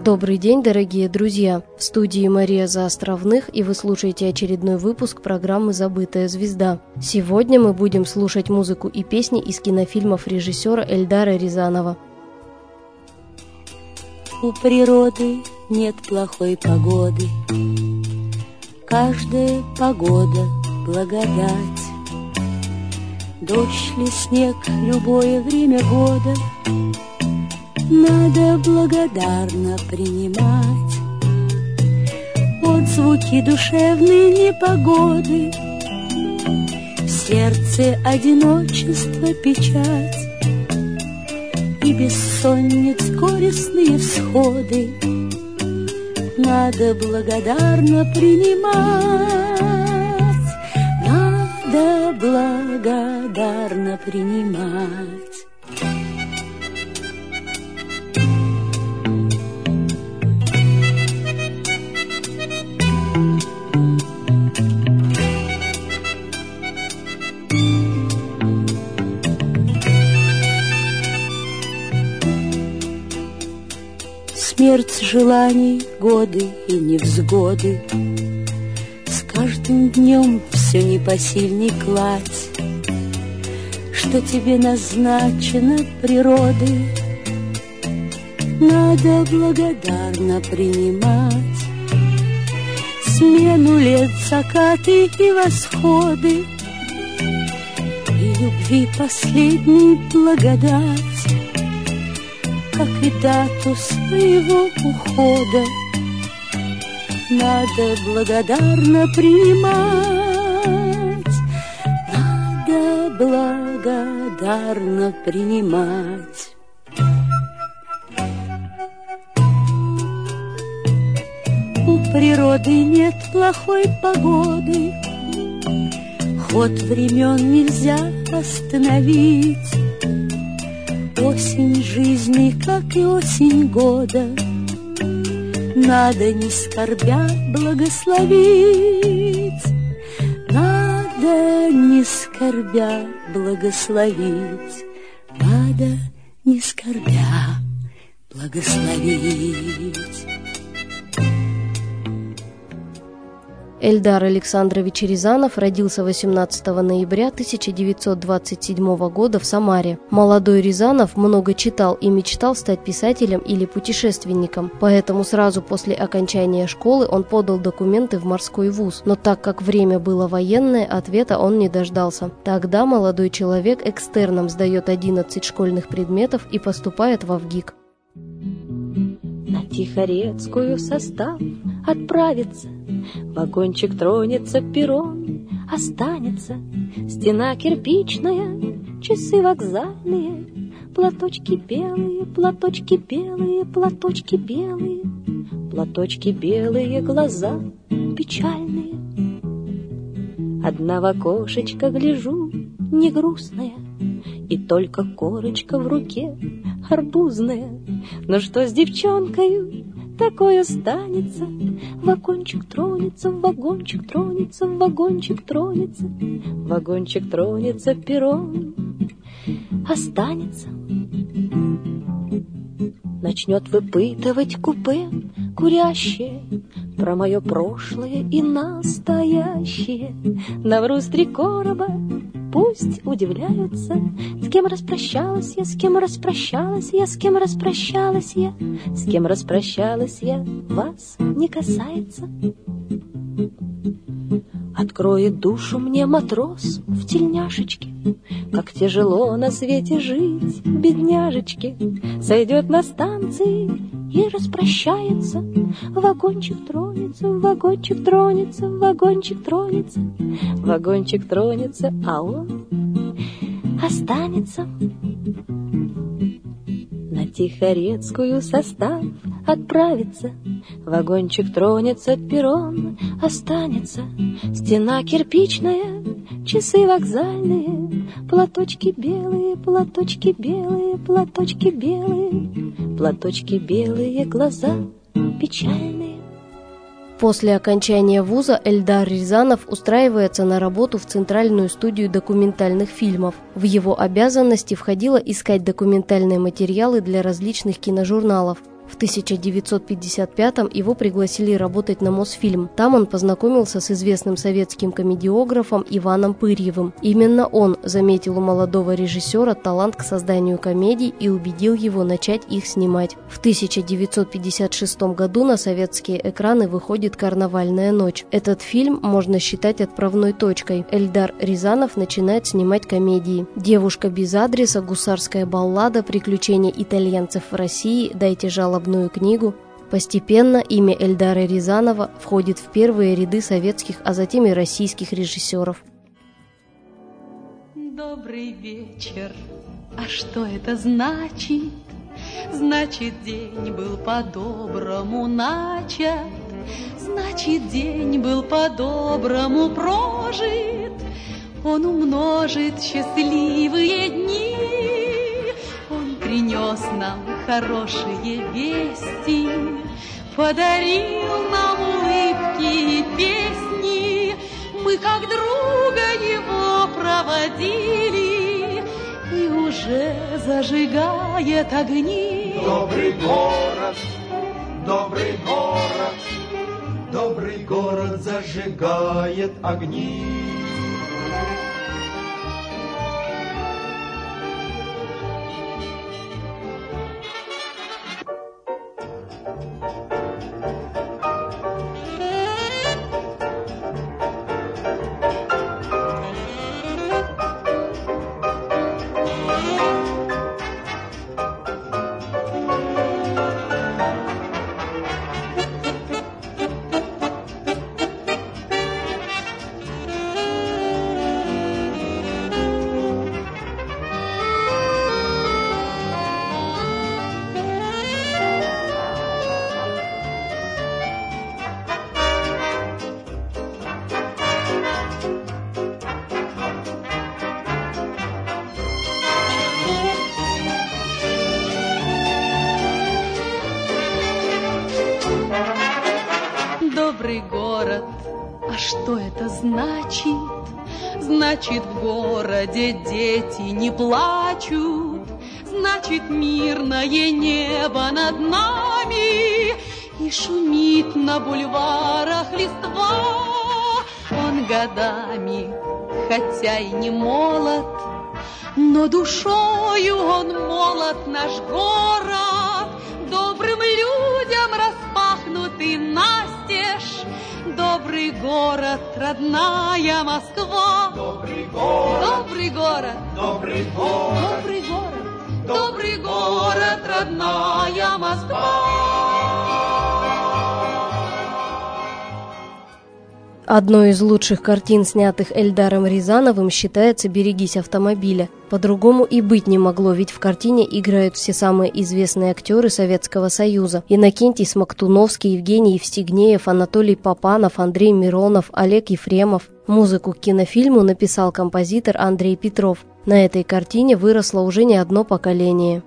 Добрый день, дорогие друзья! В студии Мария Заостровных, и вы слушаете очередной выпуск программы «Забытая звезда». Сегодня мы будем слушать музыку и песни из кинофильмов режиссера Эльдара Рязанова. У природы нет плохой погоды, каждая погода — благодать. Дождь ли, снег, любое время года надо благодарно принимать. Отзвуки душевной непогоды, в сердце одиночество, печать и бессонниц горестные всходы надо благодарно принимать. Надо благодарно принимать. Смерть желаний, годы и невзгоды, с каждым днем все непосильней кладь, что тебе назначено природой, надо благодарно принимать. Смену лет, закаты и восходы, и любви последней благодать, как и дату своего ухода надо благодарно принимать. Надо благодарно принимать. У природы нет плохой погоды, ход времен нельзя остановить. Осень жизни, как и осень года, надо не скорбя благословить. Надо не скорбя благословить. Надо не скорбя благословить. Эльдар Александрович Рязанов родился 18 ноября 1927 года в Самаре. Молодой Рязанов много читал и мечтал стать писателем или путешественником, поэтому сразу после окончания школы он подал документы в морской вуз, но так как время было военное, ответа он не дождался. Тогда молодой человек экстерном сдает 11 школьных предметов и поступает в ВГИК. На Тихорецкую состав отправится, вагончик тронется, перрон останется, стена кирпичная, часы вокзальные, платочки белые, платочки белые, платочки белые, платочки белые, глаза печальные. Одна в окошечко гляжу, не грустная, и только корочка в руке арбузная. Но что с девчонкою такое станется? Вагончик тронется, вагончик тронется, вагончик тронется, вагончик тронется, перрон останется. Начнет выпытывать купе курящее про мое прошлое и настоящее. Навру с 3 короба, пусть удивляются, с кем распрощалась я, с кем распрощалась я, с кем распрощалась я, с кем распрощалась я, вас не касается. Откроет душу мне матрос в тельняшечке, как тяжело на свете жить, бедняжечке. Сойдет на станции и распрощается. Вагончик тронется, вагончик тронется, вагончик тронется, вагончик тронется, а он останется. На Тихорецкую состав отправится, вагончик тронется, перрон останется, стена кирпичная, часы вокзальные, платочки белые, платочки белые, платочки белые, платочки белые, глаза печальные. После окончания вуза Эльдар Рязанов устраивается на работу в Центральную студию документальных фильмов. В его обязанности входило искать документальные материалы для различных киножурналов. В 1955-м его пригласили работать на Мосфильм. Там он познакомился с известным советским комедиографом Иваном Пырьевым. Именно он заметил у молодого режиссера талант к созданию комедий и убедил его начать их снимать. В 1956 году на советские экраны выходит «Карнавальная ночь». Этот фильм можно считать отправной точкой. Эльдар Рязанов начинает снимать комедии. «Девушка без адреса», «Гусарская баллада», «Приключения итальянцев в России», «Дайте жалобную книгу». Постепенно имя Эльдара Рязанова входит в первые ряды советских, а затем и российских режиссеров. Добрый вечер. А что это значит? Значит, день был по-доброму начат. Значит, день был по-доброму прожит. Он умножит счастливые дни. Он принес нам хорошие вести, подарил нам улыбки и песни. Мы как друга его проводили, и уже зажигает огни. Добрый город, добрый город, добрый город зажигает огни. Добрый город, а что это значит? Значит, в городе дети не плачут. Значит, мирное небо над нами, и шумит на бульварах листва. Он годами, хотя и не молод, но душою он молод, наш город. Добрым людям распахнутый настежь. Добрый город, родная Москва. Добрый город, добрый город, добрый город, добрый город, добрый город, родная Москва. Одной из лучших картин, снятых Эльдаром Рязановым, считается «Берегись автомобиля». По-другому и быть не могло, ведь в картине играют все самые известные актеры Советского Союза: Иннокентий Смоктуновский, Евгений Евстигнеев, Анатолий Папанов, Андрей Миронов, Олег Ефремов. Музыку к кинофильму написал композитор Андрей Петров. На этой картине выросло уже не одно поколение.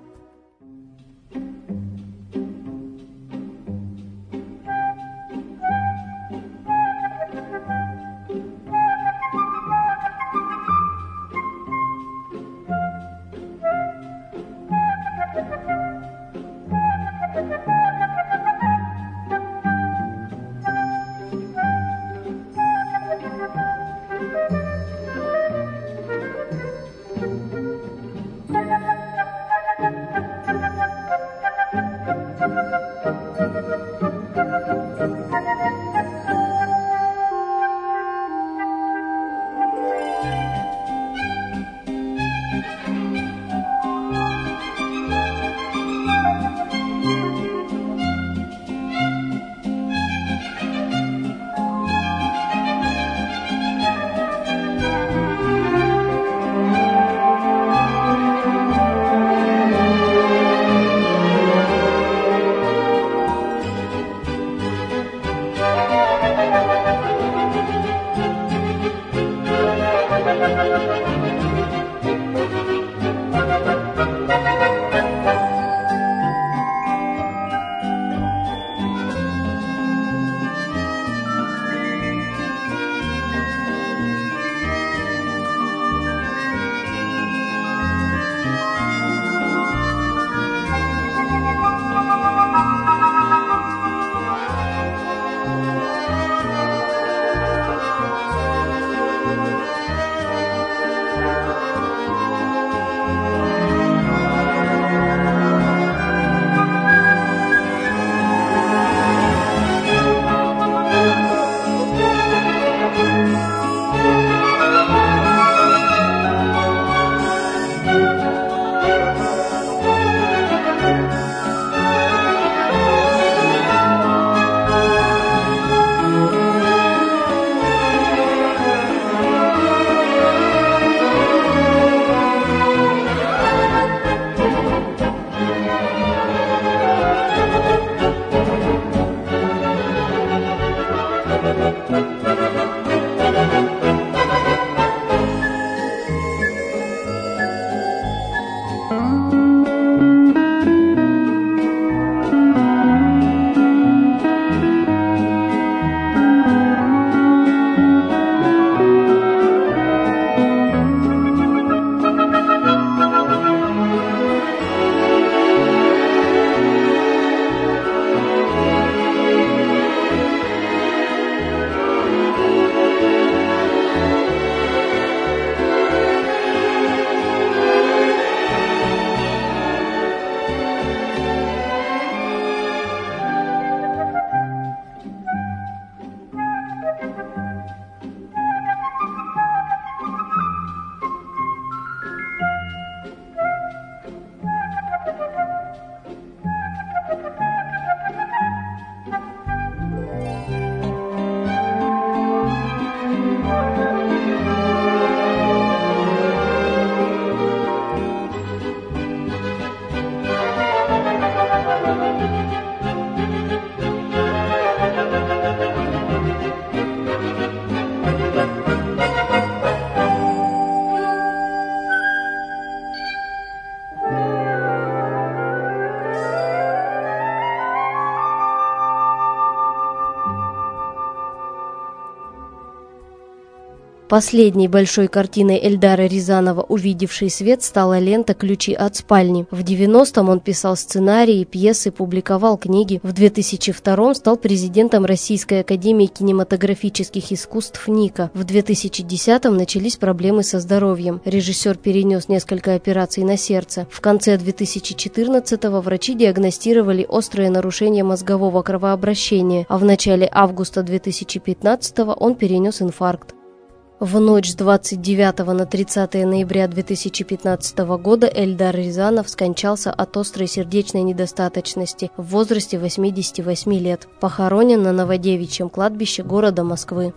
Последней большой картиной Эльдара Рязанова, увидевшей свет, стала лента «Ключи от спальни». В 90-м он писал сценарии, пьесы, публиковал книги. В 2002-м стал президентом Российской академии кинематографических искусств НИКа. В 2010-м начались проблемы со здоровьем. Режиссер перенес несколько операций на сердце. В конце 2014-го врачи диагностировали острое нарушение мозгового кровообращения, а в начале августа 2015-го он перенес инфаркт. В ночь с 29 на 30 ноября 2015 года Эльдар Рязанов скончался от острой сердечной недостаточности в возрасте 88 лет. Похоронен на Новодевичьем кладбище города Москвы.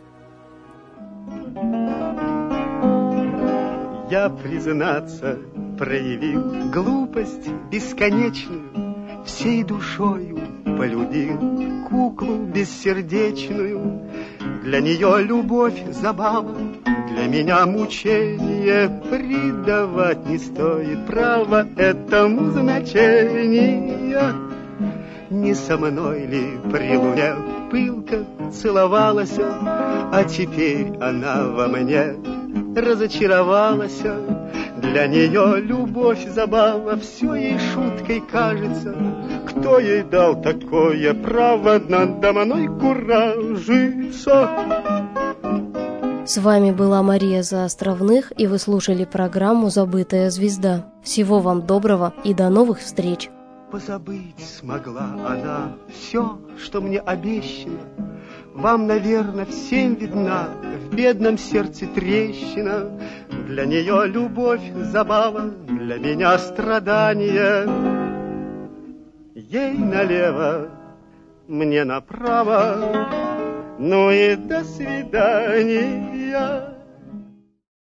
Я, признаться, проявил глупость бесконечную, всей душою полюбил куклу бессердечную. Для нее любовь забава, для меня мучение, предавать не стоит право этому значения. Не со мной ли при луне пылко целовалась, а теперь она во мне разочаровалась. Для нее любовь забава, все ей шуткой кажется. Кто ей дал такое право надо мной куражиться? С вами была Мария Заостровных, и вы слушали программу «Забытая звезда». Всего вам доброго и до новых встреч! Позабыть смогла она все, что мне обещано. Вам, наверное, всем видна в бедном сердце трещина. Для нее любовь забава, для меня страдание. Ей налево, мне направо, ну и до свидания.